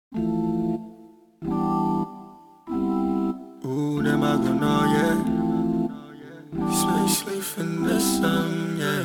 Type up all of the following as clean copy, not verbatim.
Ooh, them I gonna know, yeah. Especially in the sun, yeah.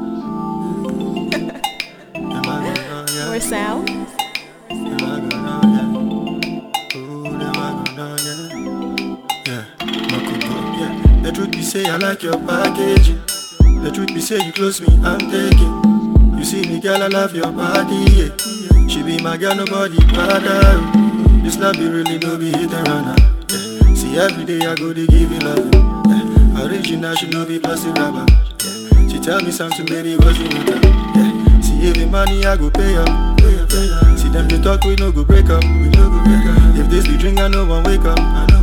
Them I gonna know, yeah. More sound. Them I gonna know, yeah. Ooh, them I gonna know, yeah. Yeah, Makugo, yeah. The truth be say I like your packaging. The truth be say you close me, I'm taking. You see me, girl, I love your body, yeah. She be my girl, nobody better. This love be really no be hit and run, yeah. See every day I go to give you love, yeah. Original, she no be plastic rubber, yeah. She tell me something, baby, what's the matter, yeah. See every money I go pay up, yeah. See them they talk, we no go break up, yeah. If this the drink, I know one wake up,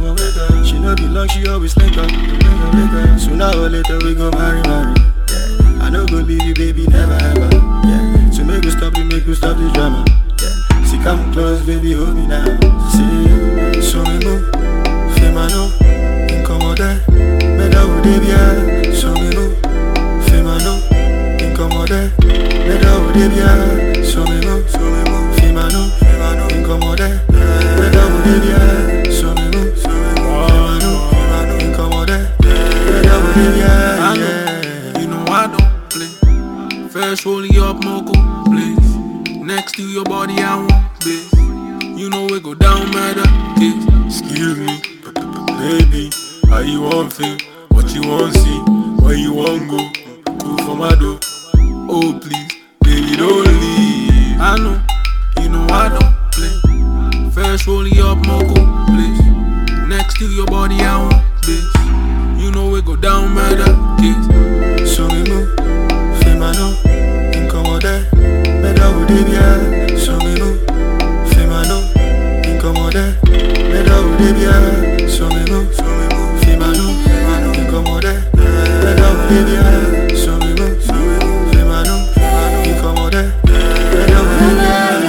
She no be long, she always link up, Sooner or later we go marry, yeah. I no go leave you, baby, never ever, yeah. So make we stop the drama, yeah. See come close, baby, hold me now. See, so me move, fais ma no, incommode, mais da où des biens. So me move, fais ma no, incommode, mais da où des biens. So me move, fais ma no, incommode, mais da où des biens. So me move, fais ma no, incommode, mais da où des biens. You know I don't play. First rolling up, Moko, please. Next to your body, I want this. You know it go down, matter, kiss. Excuse me, baby, how you want feel? What you want see? Where you want go? Cool for my door. Oh please, baby don't leave. I know, you know I don't play. First rolling up, Moko, please. Next to your body, I want this. You know it go down, matter, kiss. So me move, fais ma no, incommode, mais da où des biens. So me move, fais ma no, incommode, mais da où des biens. So me move, fais ma no, incommode, mais da où des biens. So me move, fais ma no, incommode, mais da où des biens.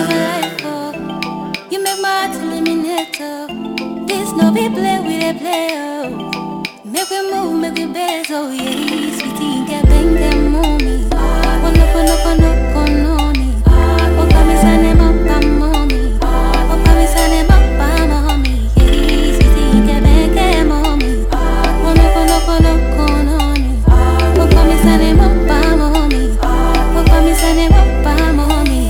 You make my heart eliminate. This no be play with a player. Make we move, make we best, oh yeah. Sweetie, get bang them mommy. Kono kononi. Oka mi sane mapa mommy. Oka mi sane mapa mommy. Yeah, sweetie, get bang them mommy. Kono kononi. Oka mi sane mapa mommy. Oka mi sane mapa mommy.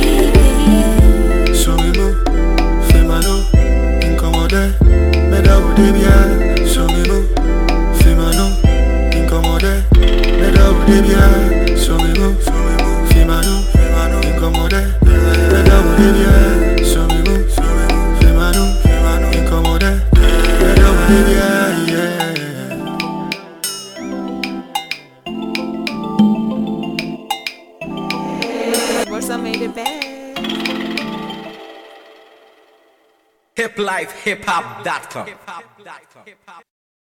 Yeah. So me move, fais ma no, incommode, mais da où des biens. So me move, fais ma no, incommode, mais da où des biens. So me move, fais ma no, incommode, mais da où des biens. So me move, fais ma no, incommode, mais da où des biens, yeah. Morsa made it bad. Hiplifehiphop.com